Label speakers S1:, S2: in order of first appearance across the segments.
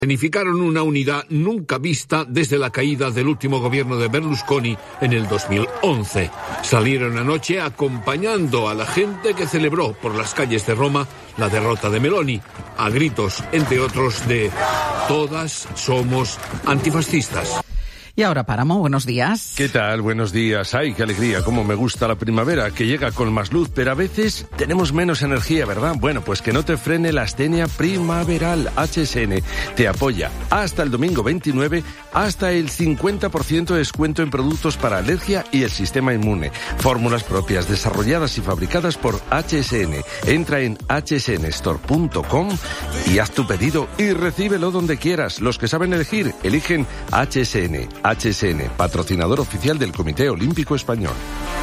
S1: Escenificaron una unidad nunca vista desde la caída del último gobierno de Berlusconi en el 2011. Salieron anoche acompañando a la gente que celebró por las calles de Roma la derrota de Meloni, a gritos, entre otros, de "todas somos antifascistas".
S2: Y ahora Páramo, buenos días.
S3: ¿Qué tal? Buenos días. Ay, qué alegría, cómo me gusta la primavera, que llega con más luz, pero a veces tenemos menos energía, ¿verdad? Bueno, pues que no te frene la astenia primaveral. HSN te apoya hasta el domingo 29, hasta el 50% de descuento en productos para alergia y el sistema inmune. Fórmulas propias desarrolladas y fabricadas por HSN. Entra en hsnstore.com y haz tu pedido y recíbelo donde quieras. Los que saben elegir, eligen HSN. HSN, patrocinador oficial del Comité Olímpico Español.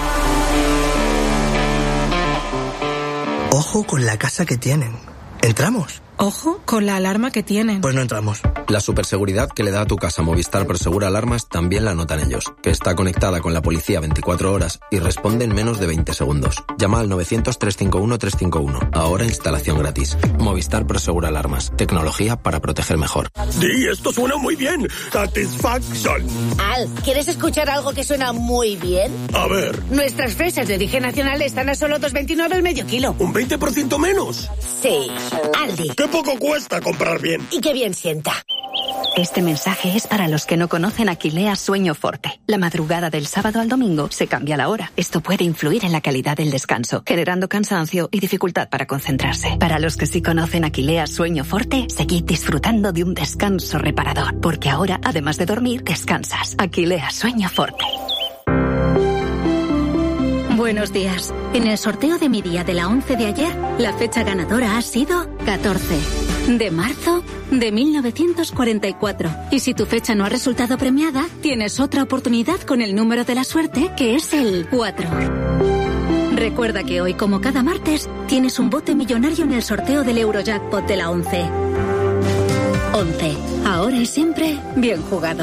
S4: Ojo con la casa que tienen. ¿Entramos?
S5: Ojo con la alarma que tienen.
S4: Pues no entramos.
S6: La superseguridad que le da a tu casa Movistar Prosegura Alarmas también la notan ellos, que está conectada con la policía 24 horas y responde en menos de 20 segundos. Llama al 900-351-351. Ahora instalación gratis. Movistar Prosegura Alarmas. Tecnología para proteger mejor.
S7: Sí, esto suena muy bien. Satisfaction.
S8: Al, ¿quieres escuchar algo que suena muy bien?
S7: A ver.
S8: Nuestras fresas de origen nacional están a solo 2,29 el medio kilo.
S7: ¿Un 20% menos?
S8: Sí. Aldi.
S7: ¡Qué poco cuesta comprar bien!
S8: Y qué bien sienta.
S9: Este mensaje es para los que no conocen Aquilea Sueño Forte. La madrugada del sábado al domingo se cambia la hora. Esto puede influir en la calidad del descanso, generando cansancio y dificultad para concentrarse. Para los que sí conocen Aquilea Sueño Forte, seguid disfrutando de un descanso reparador, porque ahora, además de dormir, descansas. Aquilea Sueño Forte.
S10: Buenos días. En el sorteo de mi día de la 11 de ayer, la fecha ganadora ha sido 14 de marzo de 1944. Y si tu fecha no ha resultado premiada, tienes otra oportunidad con el número de la suerte, que es el 4. Recuerda que hoy, como cada martes, tienes un bote millonario en el sorteo del Eurojackpot de la 11. 11. Ahora y siempre, bien jugado.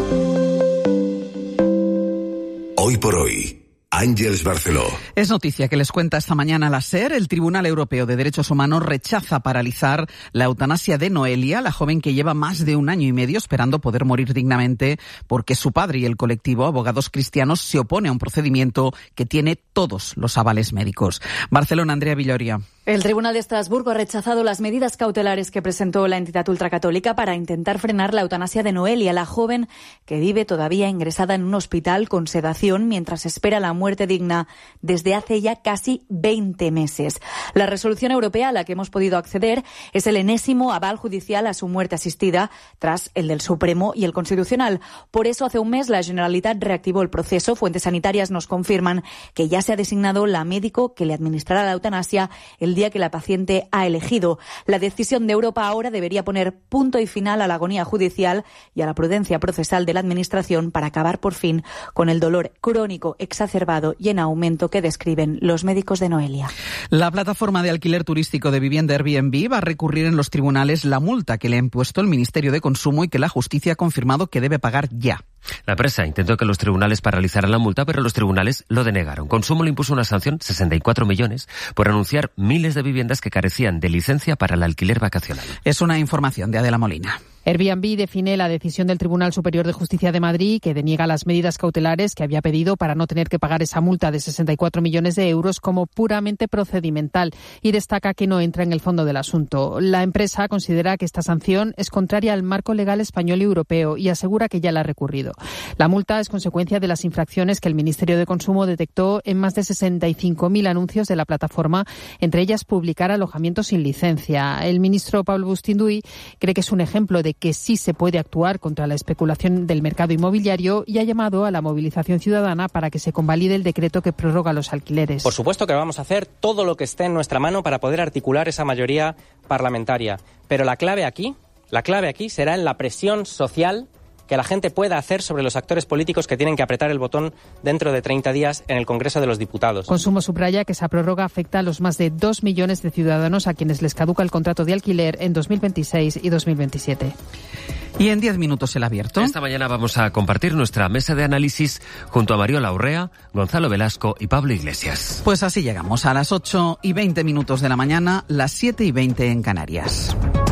S11: Hoy por hoy. Ángeles Barceló.
S2: Es noticia que les cuenta esta mañana la SER. El Tribunal Europeo de Derechos Humanos rechaza paralizar la eutanasia de Noelia, la joven que lleva más de un año y medio esperando poder morir dignamente porque su padre y el colectivo Abogados Cristianos se opone a un procedimiento que tiene todos los avales médicos. Barcelona, Andrea Villoria.
S12: El Tribunal de Estrasburgo ha rechazado las medidas cautelares que presentó la entidad ultracatólica para intentar frenar la eutanasia de Noelia, la joven que vive todavía ingresada en un hospital con sedación mientras espera la muerte digna desde hace ya casi 20 meses. La resolución europea a la que hemos podido acceder es el enésimo aval judicial a su muerte asistida tras el del Supremo y el Constitucional. Por eso, hace un mes la Generalitat reactivó el proceso. Fuentes sanitarias nos confirman que ya se ha designado la médico que le administrará la eutanasia el día que la paciente ha elegido. La decisión de Europa ahora debería poner punto y final a la agonía judicial y a la prudencia procesal de la Administración para acabar por fin con el dolor crónico, exacerbado y en aumento que describen los médicos de Noelia.
S2: La plataforma de alquiler turístico de vivienda Airbnb va a recurrir en los tribunales la multa que le ha impuesto el Ministerio de Consumo y que la justicia ha confirmado que debe pagar ya.
S13: La empresa intentó que los tribunales paralizaran la multa, pero los tribunales lo denegaron. Consumo le impuso una sanción, 64 millones, por anunciar miles de viviendas que carecían de licencia para el alquiler vacacional.
S2: Es una información de Adela Molina.
S14: Airbnb define la decisión del Tribunal Superior de Justicia de Madrid, que deniega las medidas cautelares que había pedido para no tener que pagar esa multa de 64 millones de euros, como puramente procedimental, y destaca que no entra en el fondo del asunto. La empresa considera que esta sanción es contraria al marco legal español y europeo y asegura que ya la ha recurrido. La multa es consecuencia de las infracciones que el Ministerio de Consumo detectó en más de 65.000 anuncios de la plataforma, entre ellas publicar alojamientos sin licencia. El ministro Pablo Bustinduy cree que es un ejemplo de que sí se puede actuar contra la especulación del mercado inmobiliario y ha llamado a la movilización ciudadana para que se convalide el decreto que prorroga los alquileres.
S15: Por supuesto que vamos a hacer todo lo que esté en nuestra mano para poder articular esa mayoría parlamentaria, pero la clave aquí será en la presión social que la gente pueda hacer sobre los actores políticos que tienen que apretar el botón dentro de 30 días en el Congreso de los Diputados.
S14: Consumo subraya que esa prórroga afecta a los más de 2 millones de ciudadanos a quienes les caduca el contrato de alquiler en 2026 y 2027.
S2: Y en 10 minutos el abierto.
S13: Esta mañana vamos a compartir nuestra mesa de análisis junto a Mariola Urrea, Gonzalo Velasco y Pablo Iglesias.
S2: Pues así llegamos a las 8:20 de la mañana, las 7:20 en Canarias.